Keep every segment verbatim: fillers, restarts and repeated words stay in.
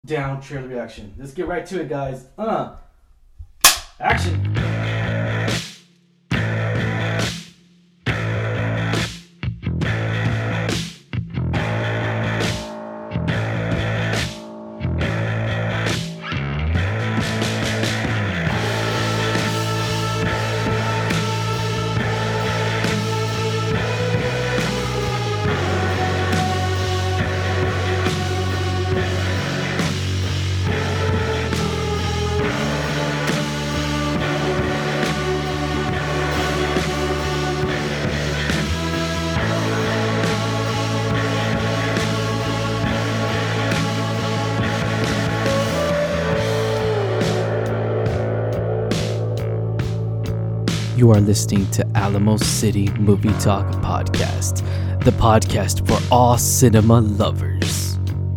Down trailer reaction. Let's get right to it, guys. Uh, action. You are listening to Alamo City Movie Talk Podcast, the podcast for all cinema lovers.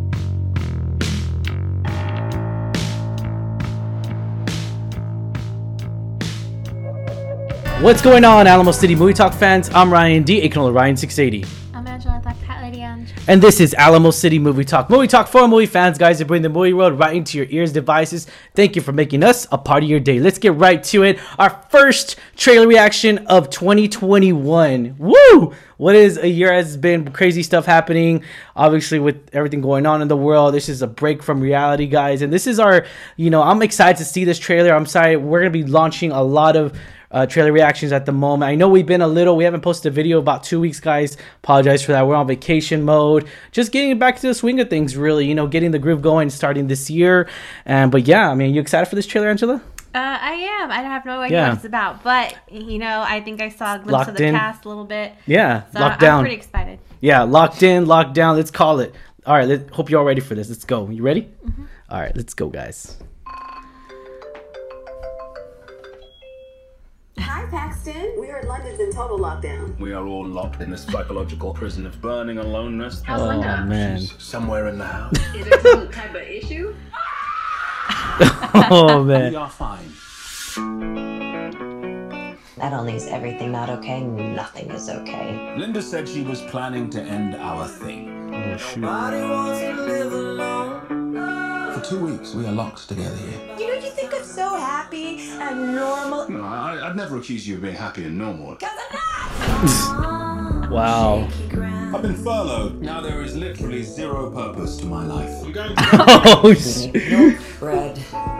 What's going on, Alamo City Movie Talk fans? I'm Ryan D, aka Ryan six eighty. I'm Angela, like Cat Lady Ange. And this is Alamo City Movie Talk. Movie Talk for movie fans, guys, to bring the movie world right into your ears, devices. Thank you for making us a part of your day. Let's get right to it. Our first trailer reaction of twenty twenty-one. Woo! What is a year has been crazy stuff happening, obviously, with everything going on in the world. This is a break from reality, guys. And this is our, you know, I'm excited to see this trailer. I'm sorry, we're going to be launching a lot of Uh, trailer reactions at the moment. I know we've been a little, we haven't posted a video about two weeks, guys. Apologize for that. We're on vacation mode. Just getting back to the swing of things, really, you know, getting the groove going starting this year. And But yeah, I mean, you excited for this trailer, Angela? Uh, I am. I have no idea Yeah. what it's about. But, you know, I think I saw a glimpse Locked of the in. cast a little bit. Yeah, So locked I'm down. pretty excited. Yeah, locked in, locked down. Let's call it. All right, let, hope you're all ready for this. Let's go. You ready? Mm-hmm. All right, let's go, guys. Hi, Paxton. We heard London's in total lockdown. We are all locked in a psychological prison of burning aloneness. How's Oh, Linda? man. She's somewhere in the house. Is there some type of issue? Oh, We man. are fine. Not only is everything not okay, nothing is okay. Linda said she was planning to end our thing. Oh, shoot. For two weeks, we are locked together here. You know, you think I'm so happy and normal. No, I, I'd never accuse you of being happy and normal. Because I'm not. Wow. I've been furloughed. Now there is literally zero purpose to my life. I'm going Oh, shoot. No, Fred.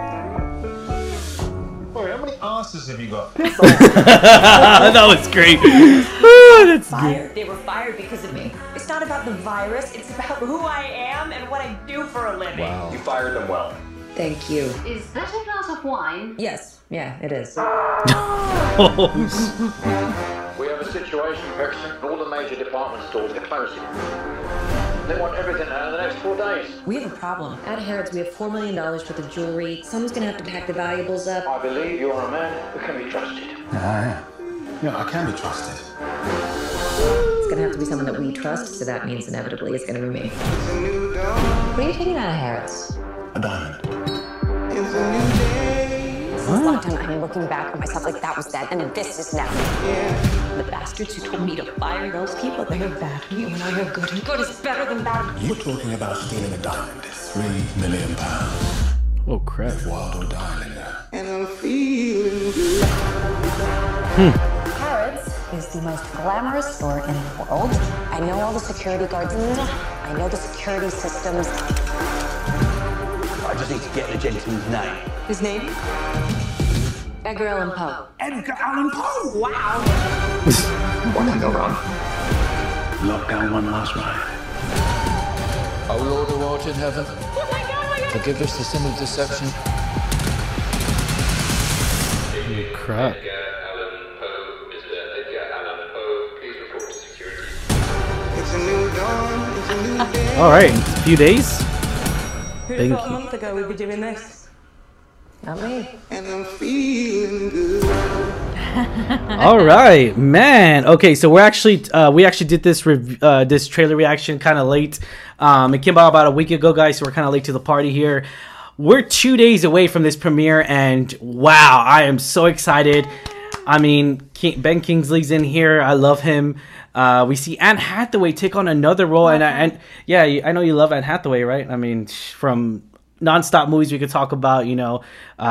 Boy, how many asses have you got? That was great. Oh, that's good. Fired. They were fired because of me. It's not about the virus. It's about who I am and what I do for a living. Wow. You fired them well. Thank you. Is that a glass of wine? Yes, yeah, it is. Oh, We have a situation, Paxton. All the major department stores are closing. They want everything out in the next four days. We have a problem. At Harrods, we have four million dollars worth of jewelry. Someone's gonna have to pack the valuables up. I believe you are a man who can be trusted. Yeah, I am. Yeah, I can be trusted. It's gonna have to be someone that we trust, so that means inevitably it's gonna be me. What are you taking out of Harrods? A diamond. Since lockdown, I've been looking back at myself like that was then, and this is now. The bastards who told me to fire those people, they are bad. You and I are good, and good is better than bad. You're talking about stealing a diamond. Three million pounds. oh crap. Wild or die, Linda. Harrods is the most glamorous store in the world. I know all the security guards. I know the security systems. I just need to get the gentleman's name. His name? Edgar Allan Poe. Edgar Allan Poe! Wow. What can go wrong? Lock down one last ride. Our Lord who art in heaven, forgive us the sin of deception. Crap. All right, a few days. Who'd Thank have thought a you. month ago we'd be doing this? Not me. All right, man. Okay, so we're actually uh, we actually did this rev- uh, this trailer reaction kind of late. Um, it came out about a week ago, guys. So we're kind of late to the party here. We're two days away from this premiere, and wow, I am so excited. I mean, King, Ben Kingsley's in here. I love him. Uh, we see Anne Hathaway take on another role, and I, and yeah, I know you love Anne Hathaway, right? I mean, from nonstop movies we could talk about, you know,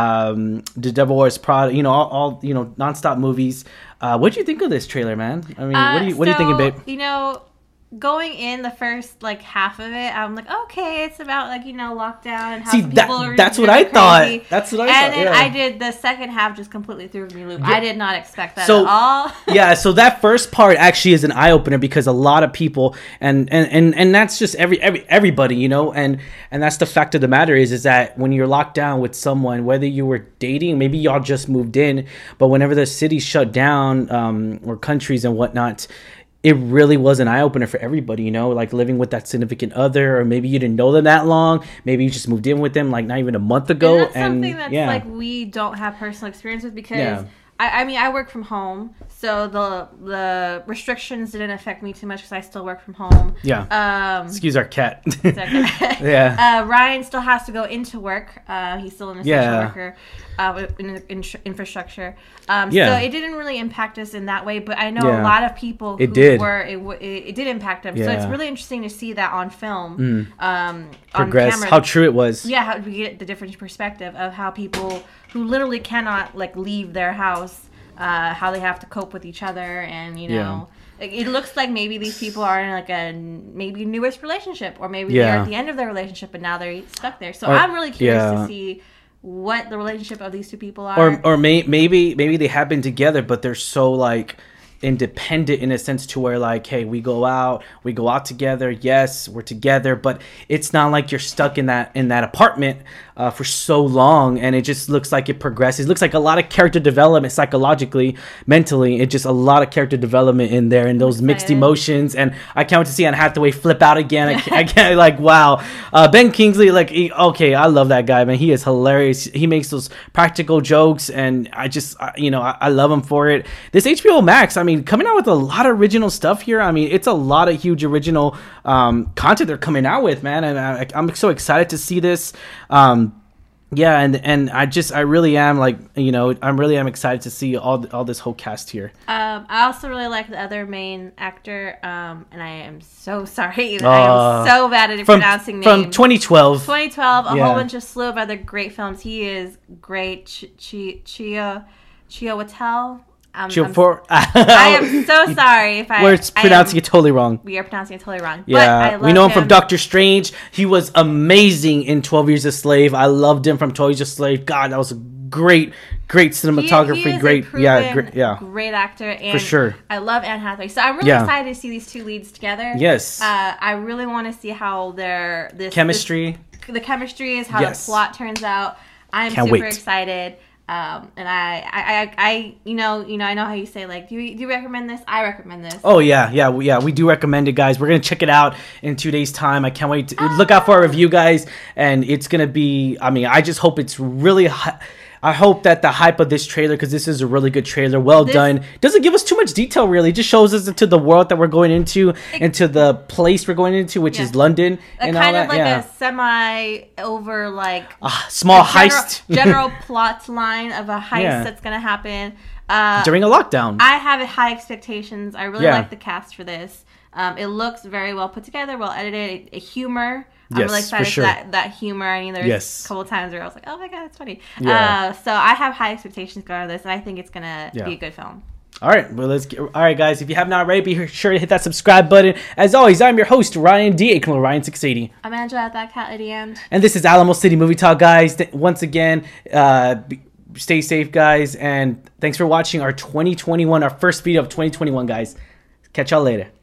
um, The Devil Wears Prada, you know, all, all you know, nonstop movies. Uh, what do you think of this trailer, man? I mean, Uh, what do you what so, do you think, babe? You know, going in the first like half of it, I'm like, okay, it's about like you know lockdown and how See, people that- are that's what really I thought. crazy. That's what I and thought, then yeah. I did the second half just completely threw me loop. Yeah. I did not expect that So- at all. Yeah, so that first part actually is an eye opener because a lot of people and and and, and that's just every, every everybody, you know, and and that's the fact of the matter is is that when you're locked down with someone, whether you were dating, maybe y'all just moved in, but whenever the city shut down, um, or countries and whatnot, it really was an eye opener for everybody, you know, like living with that significant other, or maybe you didn't know them that long, maybe you just moved in with them like not even a month ago, And that's and something that's yeah, like we don't have personal experience with because Yeah. I, I mean I work from home, so the the restrictions didn't affect me too much because I still work from home. yeah. Um, Excuse our cat. it's okay. Yeah. Uh, Ryan still has to go into work. Uh, he's still an essential Yeah. worker uh, in, in infrastructure. Um, Yeah. So it didn't really impact us in that way, but I know Yeah. a lot of people who It did. were it, w- it, it did impact them. So Yeah. it's really interesting to see that on film, Mm. um, Progress. on camera. How true it was. Yeah, how we get the different perspective of how people who literally cannot like leave their house, uh, how they have to cope with each other, and you know, like, it looks like maybe these people are in like a maybe newest relationship, or maybe they're Yeah. at the end of their relationship, but now they're stuck there. So Or- I'm really curious yeah. to see what the relationship of these two people are. or or may, maybe maybe they have been together but they're so like independent in a sense to where like, hey, we go out we go out together, yes, we're together, but it's not like you're stuck in that in that apartment uh, for so long, and it just looks like it progresses. It looks like a lot of character development psychologically, mentally. It just a lot of character development in there, and those mixed excited. emotions, and I can't wait to see Anne Hathaway flip out again. I can't, I can't like wow. uh, Ben Kingsley, like he, okay, I love that guy, man. He is hilarious. He makes those practical jokes, and I just I, you know I, I love him for it. This H B O Max, I mean, coming out with a lot of original stuff here. I mean, it's a lot of huge original um, content they're coming out with, man, and I, I'm so excited to see this. Um, yeah, and and I just I really am like you know I really am excited to see all all this whole cast here. Um, I also really like the other main actor, um, and I am so sorry. that Uh, I am so bad at From pronouncing names. from twenty twelve. twenty twelve, a Yeah. whole bunch of slew of other great films. He is great. Ch- Chi- Chia Chiwetel. Um, Chill I'm- for I am so sorry if I. We're pronouncing I am, it totally wrong. We are pronouncing it totally wrong. Yeah, but I love we know him, him from Doctor Strange. He was amazing in twelve Years a Slave. I loved him from twelve Years a Slave. God, that was a great, great He- cinematography. he is a great, proven yeah, great, yeah. great actor. And sure. I love Anne Hathaway, so I'm really Yeah. excited to see these two leads together. Yes. Uh, I really want to see how their this Chemistry. this- the chemistry is, how Yes. the plot turns out. I'm Can't super wait. excited. Um, and I, I, I, I, you know, you know, I know how you say like, do you, do you recommend this? I recommend this. Oh yeah, yeah, we- yeah. We do recommend it, guys. We're gonna check it out in two days' time. I can't wait to look out for our review, guys. And it's gonna be. I mean, I just hope it's really. Hi- I hope that the hype of this trailer, because this is a really good trailer, well This- done. Doesn't give us too much detail, really. It just shows us into the world that we're going into, into the place we're going into, which Yeah. is London, a and kind all of that. like yeah, a semi over like Ah, small a general, heist general plot line of a heist Yeah. that's gonna happen. Uh, during a lockdown. I have high expectations. I really Yeah. like the cast for this. Um, it looks very well put together, well edited. A, a humor. I'm Yes, really for excited sure. for that, that humor. I mean, there's Yes. a couple times where I was like, oh my god, that's funny. Yeah. Uh, so I have high expectations going on this, and I think it's going to Yeah. be a good film. All right, well, let's get. All right, guys, if you have not already, be sure to hit that subscribe button. As always, I'm your host, Ryan D. Aka Ryan six eighty. I'm Angela at that cat lady end. And this is Alamo City Movie Talk, guys. Th- once again, uh, be, stay safe, guys. And thanks for watching our twenty twenty-one, our first video of twenty twenty-one, guys. Catch y'all later.